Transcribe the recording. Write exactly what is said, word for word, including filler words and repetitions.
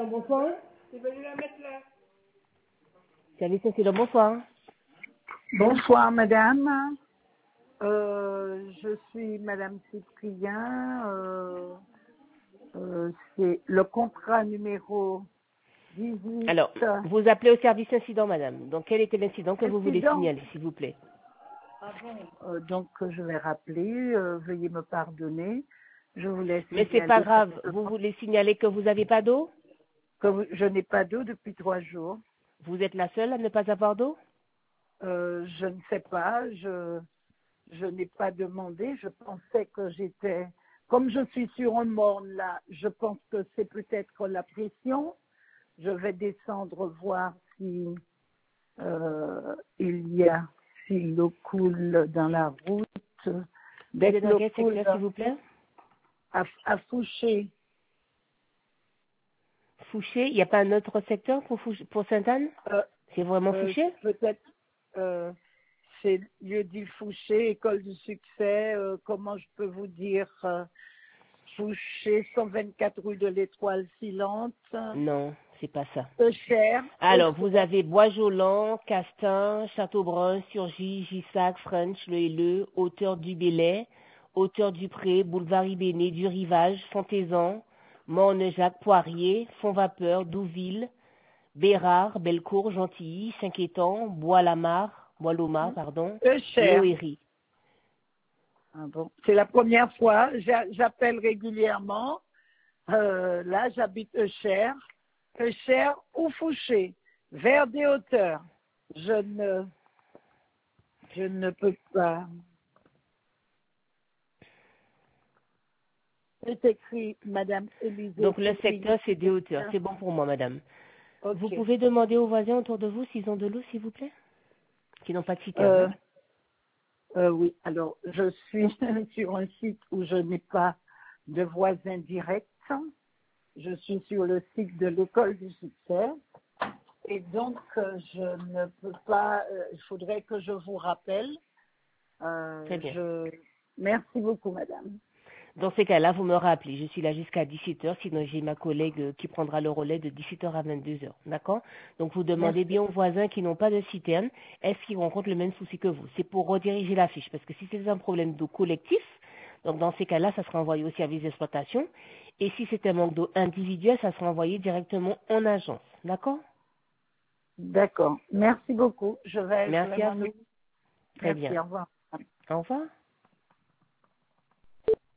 bonsoir. Service incident, bonsoir. Bonsoir madame, euh, je suis madame Cyprien, euh, euh, c'est le contrat numéro dix-huit. Alors, vous appelez au service incident, madame. Donc, quel était l'incident que vous voulez Incident. signaler, s'il vous plaît? Ah bon, euh, donc je vais rappeler, euh, veuillez me pardonner, je voulais Mais c'est pas signaler grave. simplement Vous voulez signaler que vous n'avez pas d'eau? que je n'ai pas d'eau depuis trois jours. Vous êtes la seule à ne pas avoir d'eau? Euh, je ne sais pas, je, je n'ai pas demandé, je pensais que j'étais, comme je suis sur un morne là, je pense que c'est peut-être la pression. Je vais descendre voir si euh, il y a, si l'eau coule dans la route. Vous Dès êtes que dans l'eau quel coule secteur, s'il vous plaît? à, à Fouché, Fouché, il n'y a pas un autre secteur pour, Fouché- pour Sainte-Anne? euh, C'est vraiment euh, Fouché? peut-être euh, c'est lieu dit Fouché, école du succès, euh, comment je peux vous dire, euh, Fouché, cent vingt-quatre rue de l'Étoile filante, Non, c'est pas ça. Eucher, Alors, vous Eucher, avez Bois-Jolan, Castin, Châteaubrun, Surgy, Gissac, French, Le Helleux, Hauteur du Bélay, Hauteur du Pré, Boulevard Ibéné, du Rivage, Fontaisan, Morne-Jacques, Poirier, Font-Vapeur, Douville, Bérard, Bellecour, Gentilly, Saint-Quétan, Bois-Lamar, Bois-Lomar, pardon, et Eucher. Ohéry. Ah bon. C'est la première fois, j'a- j'appelle régulièrement. Euh, là, j'habite Eucher, Eucher ou Fouché, vers des hauteurs. Je ne, je ne peux pas. C'est écrit Madame Élisée Donc, le Cyprien. secteur, c'est des hauteurs. C'est bon pour moi, madame. Vous Ok. pouvez demander aux voisins autour de vous s'ils ont de l'eau, s'il vous plaît? Qui n'ont pas de citerne, Euh, hein? euh, oui, alors je suis sur un site où je n'ai pas de voisins directs. Je suis sur le site de l'école du succès. Et donc, euh, je ne peux pas, euh, il faudrait que je vous rappelle. Euh, Très bien. je... Merci beaucoup, madame. Dans ces cas-là, vous me rappelez. Je suis là jusqu'à dix-sept heures. Sinon, j'ai ma collègue euh, qui prendra le relais de dix-sept heures à vingt-deux heures. D'accord? Donc, vous demandez Merci. bien aux voisins qui n'ont pas de citerne, est-ce qu'ils rencontrent le même souci que vous? C'est pour rediriger la fiche. Parce que si c'est un problème d'eau collectif, donc dans ces cas-là, ça sera envoyé au service d'exploitation. Et si c'est un manque d'eau individuel, ça sera envoyé directement en agence. D'accord? D'accord. Merci beaucoup. Je vais, je vais Merci à m'en vous. occuper. Très bien. Merci. Au revoir. Au revoir.